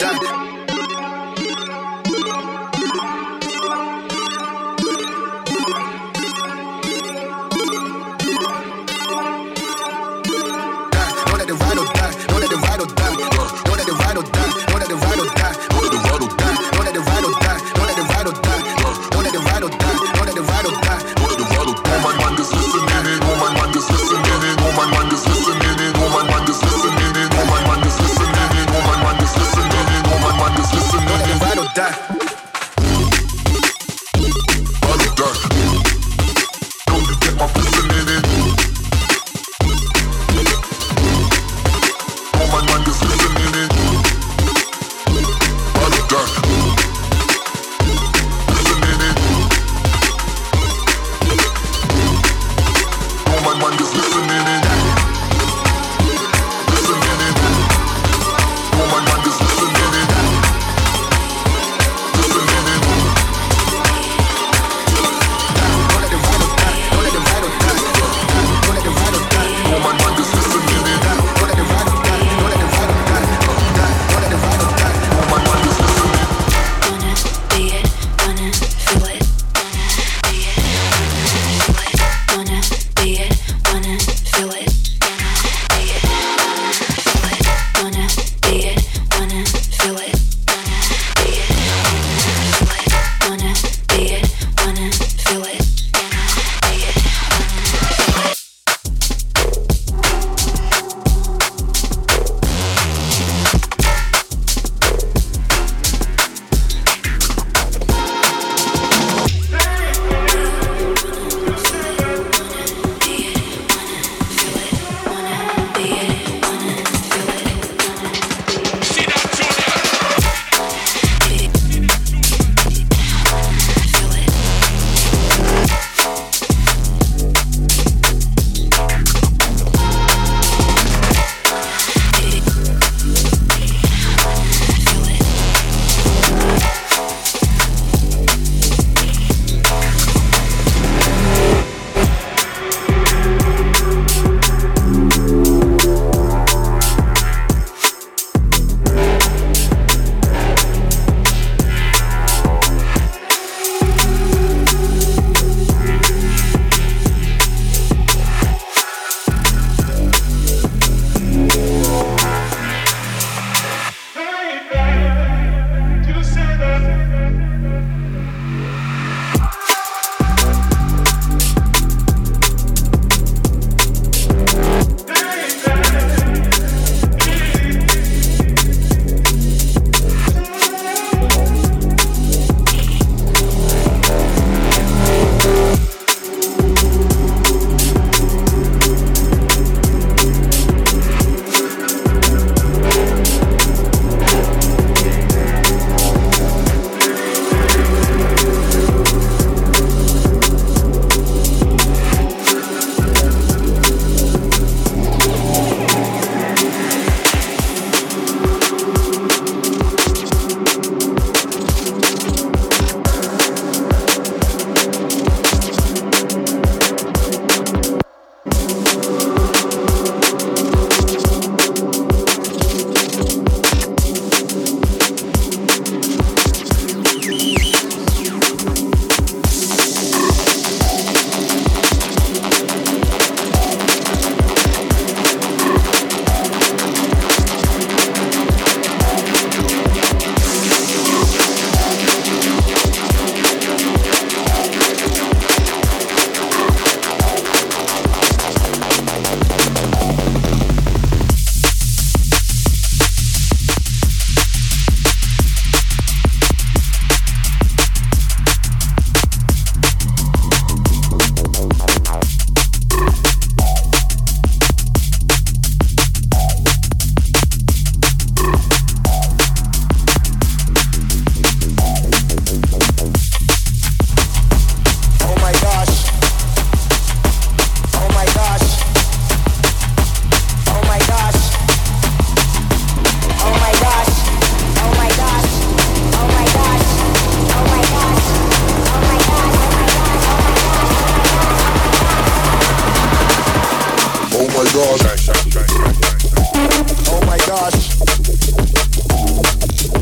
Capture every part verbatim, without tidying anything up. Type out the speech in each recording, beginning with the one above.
Oh my gosh.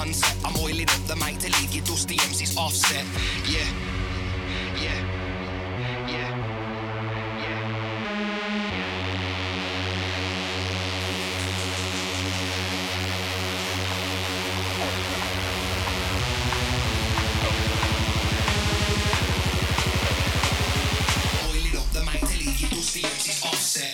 onset. I'm oiling up the mic to leave you dusty M Cs offset. Yeah, yeah, yeah, yeah. Oiling up the mic to leave you dusty M Cs offset.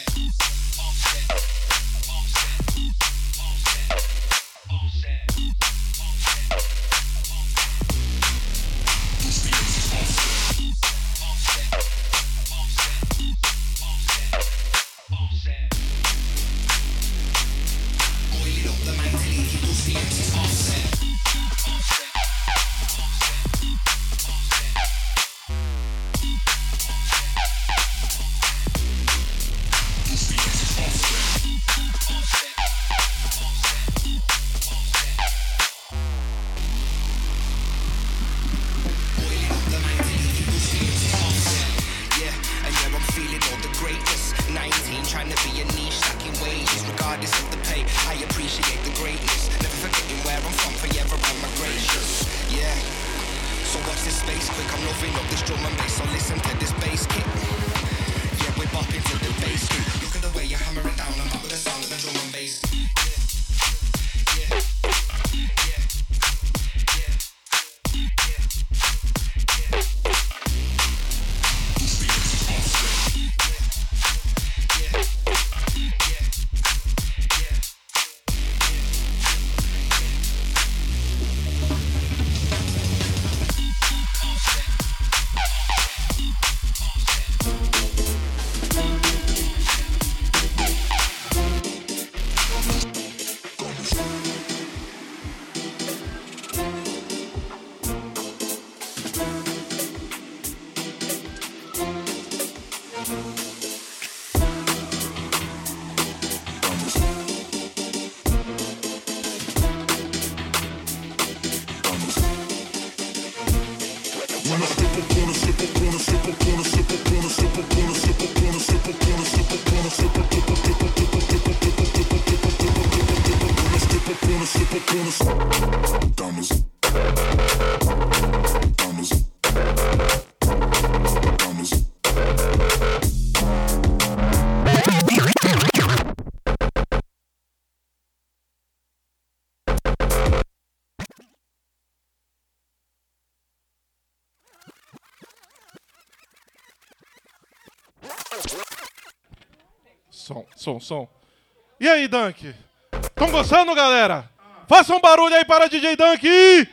Som, som, som. E aí, Dunk? Estão gostando, galera? Faça um barulho aí para D J Dunk!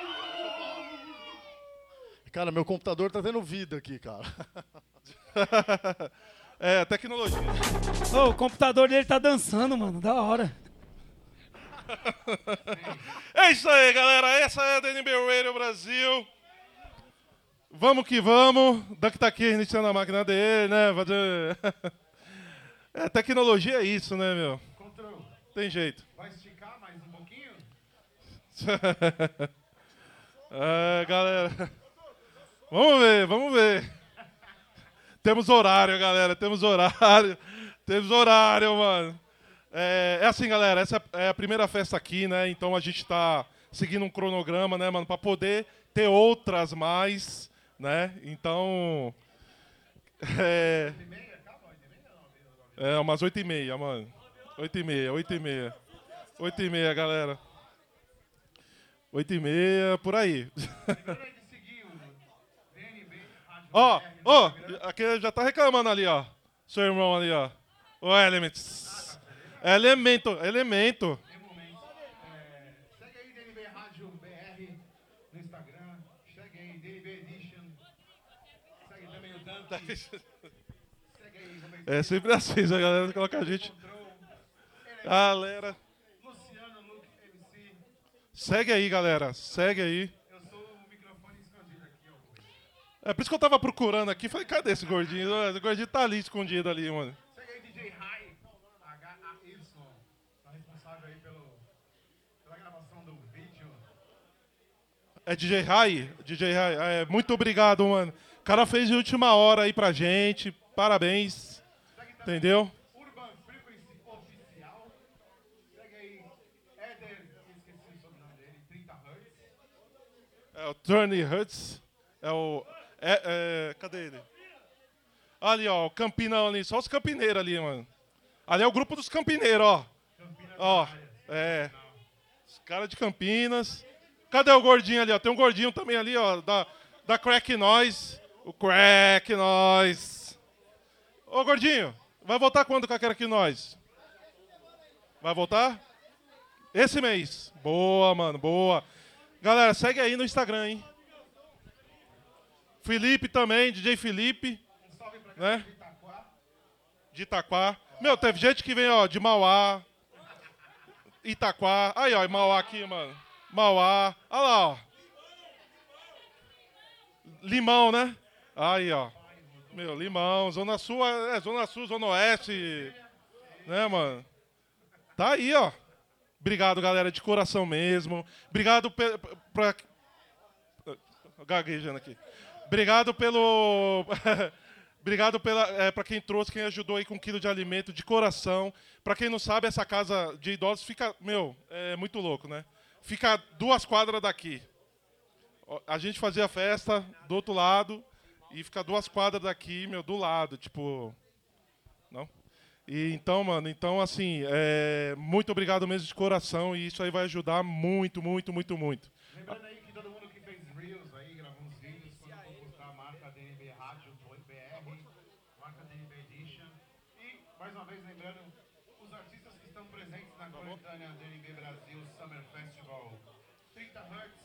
Cara, meu computador tá tendo vida aqui, cara. É, tecnologia. Ô, o computador dele tá dançando, mano. Da hora. É isso aí, galera. Essa é a D N B Radio Brasil. Vamos que vamos. Dunk tá aqui iniciando a máquina dele, né? Fazer... É, tecnologia é isso, né, meu? Control. Tem jeito. Vai esticar mais um pouquinho? É, galera. Vamos ver, vamos ver. Temos horário, galera. Temos horário. Temos horário, mano. É, é assim, galera. Essa é a primeira festa aqui, né? Então a gente tá seguindo um cronograma, né, mano? Pra poder ter outras mais, né? Então... É... É, umas oito e meia, mano. Oito e meia, oito e meia. Oito e meia, galera. Oito e meia, por aí. Ó, ó, aqui já tá reclamando ali, ó. Seu irmão ali, ó. O Elements. Elemento, elemento. Segue aí D N B Rádio B R no Instagram. Segue aí D N B Edition. Segue também o Dante. É sempre assim, a galera coloca a gente. Galera. Luciano, Luke, M C. Segue aí, galera. Segue aí. Eu sou o microfone escondido aqui, ó. É por isso que eu tava procurando aqui. Falei, cadê esse gordinho? Esse gordinho tá ali, escondido ali, mano. Segue aí D J High, H A Y. Tá responsável aí pelo, pela gravação do vídeo. É D J Rai? D J Rai. É, muito obrigado, mano. O cara fez de última hora aí pra gente. Parabéns. Entendeu? Urban Frequency Oficial. Segue aí, Éder, esqueci o sobrenome dele, trinta É o Tony Hurts. É o... É, é, cadê ele? Ali, ó, o Campinão ali. Só os campineiros ali, mano. Ali é o grupo dos campineiros, ó. Ó, é. Os caras de Campinas. Cadê o gordinho ali, ó? Tem um gordinho também ali, ó, da, da Crack Noise. O Crack Noise. Ô, gordinho, vai voltar quando com a Crack Noise? Vai voltar? Esse mês. Boa, mano, boa. Galera, segue aí no Instagram, hein? Felipe também, D J Felipe. Um salve pra Né? de Itaquá. De Itaquá. Meu, teve gente que vem, ó, de Mauá, Itaquá. Aí, ó, Mauá aqui, mano. Mauá. Olha lá, ó. Limão, né? Aí, ó. Meu, Limão. Zona Sul, é, Zona Sul, Zona Oeste. Né, mano? Tá aí, ó. Obrigado, galera, de coração mesmo. Obrigado pe- pra... Gaguejando aqui. Obrigado pelo... Obrigado pela, é, para quem trouxe, quem ajudou aí com um quilo de alimento, de coração. Para quem não sabe, essa casa de idosos fica, meu, é muito louco, né? Fica duas quadras daqui. A gente fazia festa do outro lado e fica duas quadras daqui, meu, do lado, tipo... Não? E então, mano, então, assim, é, muito obrigado mesmo de coração e isso aí vai ajudar muito, muito, muito, muito. Lembrando aí que todo mundo que fez Reels aí, gravou uns vídeos, quando for buscar a marca D N B Rádio B R, marca D N B Edition. E, mais uma vez, lembrando, os artistas que estão presentes na coletânea D N B Brasil Summer Festival. trinta Hertz,